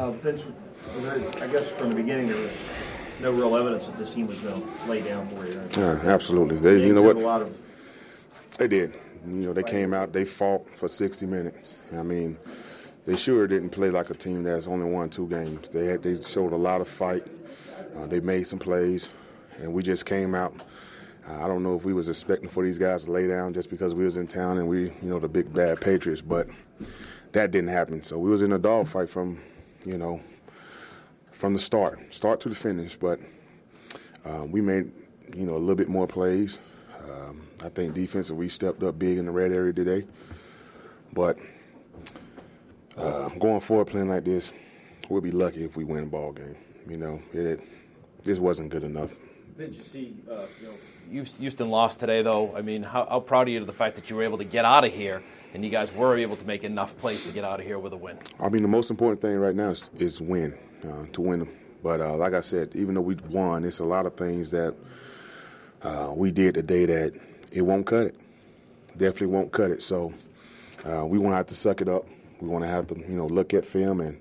Vince, I guess from the beginning there was no real evidence that this team was going to lay down for you. Right? Absolutely. You know what? They did. They came out, they fought for 60 minutes. I mean, they sure didn't play like a team that's only won 2 games. They showed a lot of fight. They made some plays, and we just came out. I don't know if we was expecting for these guys to lay down just because we was in town and we, the big bad Patriots, but that didn't happen. So we was in a dogfight from the start to the finish. But we made, a little bit more plays. I think defensively we stepped up big in the red area today. But going forward playing like this, we'll be lucky if we win a ball game. This wasn't good enough. Did you see, Houston lost today, though. I mean, how proud are you of the fact that you were able to get out of here and you guys were able to make enough plays to get out of here with a win? I mean, the most important thing right now is win, to win them. But like I said, even though we won, it's a lot of things that we did today that it won't cut it. Definitely won't cut it. So we want to have to suck it up. We want to have to, look at film and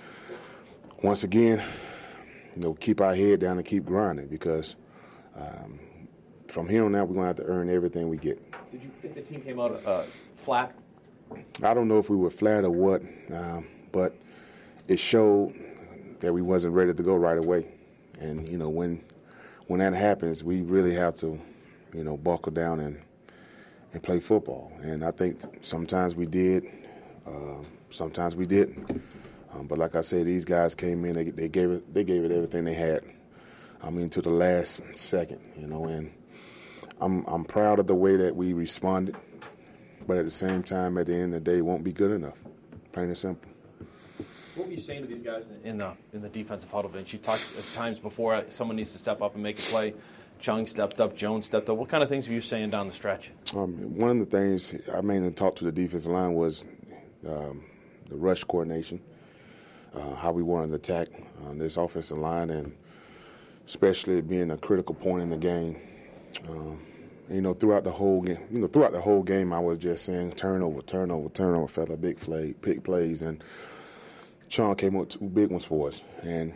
once again, keep our head down and keep grinding because from here on out, we're going to have to earn everything we get. Did you think the team came out flat? I don't know if we were flat or what, but it showed that we wasn't ready to go right away. And, when that happens, we really have to, buckle down and play football. And I think sometimes we did, sometimes we didn't. But like I said, these guys came in, they gave it everything they had. To the last second, and I'm proud of the way that we responded. But at the same time, at the end of the day, it won't be good enough. Plain and simple. What were you saying to these guys in the defensive huddle bench? You talked at times before someone needs to step up and make a play. Chung stepped up, Jones stepped up. What kind of things were you saying down the stretch? One of the things I mainly talked to the defensive line was the rush coordination, how we wanted to attack this offensive line, and especially being a critical point in the game. Throughout the whole game, I was just saying turnover, felt like big plays, and Sean came up with 2 big ones for us. And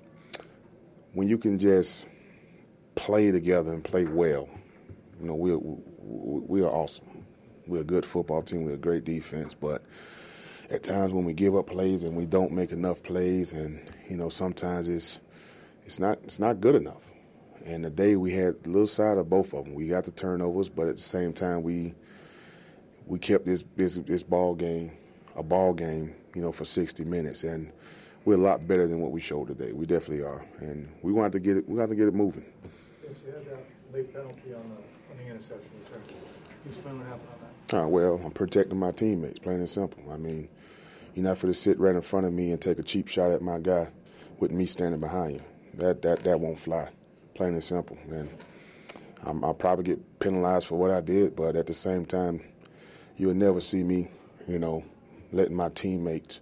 when you can just play together and play well, we are awesome. We're a good football team. We're a great defense, but at times when we give up plays and we don't make enough plays, and sometimes it's not good enough. And today we had a little side of both of them. We got the turnovers, but at the same time we kept this ball game a ball game, for 60 minutes, and we're a lot better than what we showed today. We definitely are, and we want to get it. We have to get it moving. Yes, you had that late penalty on the interception return. Can you explain what happened on that? Well, I'm protecting my teammates, plain and simple. I mean, you're not going to sit right in front of me and take a cheap shot at my guy with me standing behind you. That won't fly, plain and simple. And I'll probably get penalized for what I did, but at the same time, you'll never see me, letting my teammates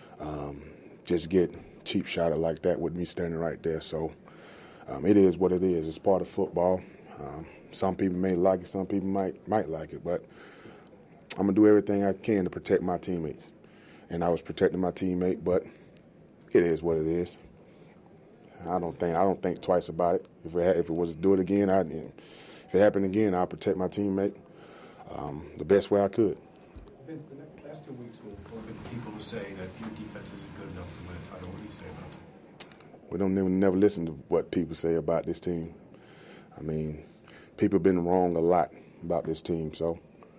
just get cheap shot at like that with me standing right there. So it is what it is. It's part of football. Some people may like it, some people might like it, but I'm going to do everything I can to protect my teammates. And I was protecting my teammate, but it is what it is. I don't think twice about it. If it was to do it again, if it happened again, I'll protect my teammate the best way I could. Vince, the last 2 weeks will be people who say that your defense isn't good enough to win a title. What do you say about that? We don't never listen to what people say about this team. I mean, people have been wrong a lot about this team, so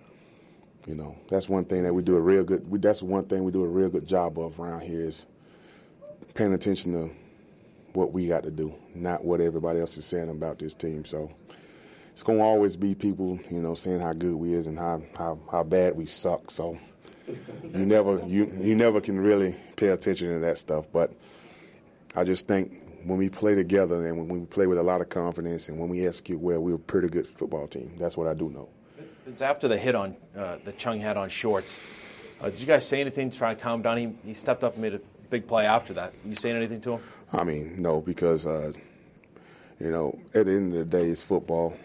that's one thing that we do a real good. That's one thing we do a real good job of around here is paying attention to what we got to do, not what everybody else is saying about this team. So it's going to always be people, saying how good we is and how bad we suck. So you never can really pay attention to that stuff. But I just think when we play together and when we play with a lot of confidence and when we execute well, we're a pretty good football team. That's what I do know. It's after the hit on that Chung had on Shorts. Did you guys say anything to try to calm him down? He stepped up and made a big play after that. You saying anything to him? I mean, no, because, at the end of the day, it's football.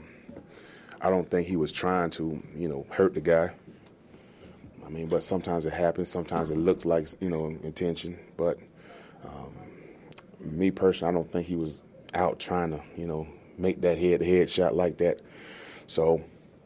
I don't think he was trying to, hurt the guy. I mean, but sometimes it happens. Sometimes it looks like, intention. But Me personally, I don't think he was out trying to, make that head-to-head shot like that. So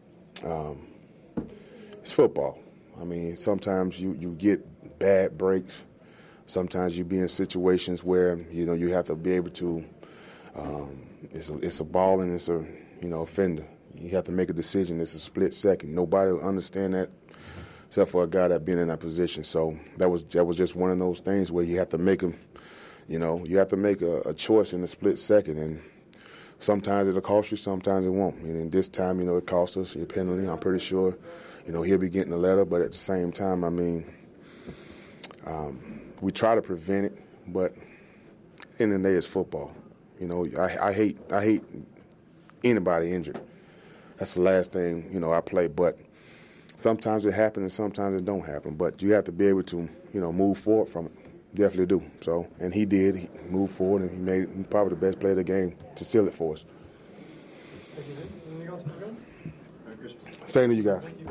it's football. I mean, sometimes you get bad breaks. Sometimes you be in situations where, you have to be able to, it's a ball and it's a, offender. You have to make a decision. It's a split second. Nobody will understand that except for a guy that been in that position. So that was just one of those things where you have to make a choice in a split second. And sometimes it'll cost you, sometimes it won't. And this time, it cost us a penalty. I'm pretty sure, he'll be getting a letter. But at the same time, I mean, we try to prevent it, but in the end of the day, it's football. I hate anybody injured. That's the last thing, I play. But sometimes it happens and sometimes it don't happen. But you have to be able to, move forward from it. Definitely do. So, and he did. He moved forward, and he made probably the best play of the game to seal it for us. Anything else for Vince? Same to you guys.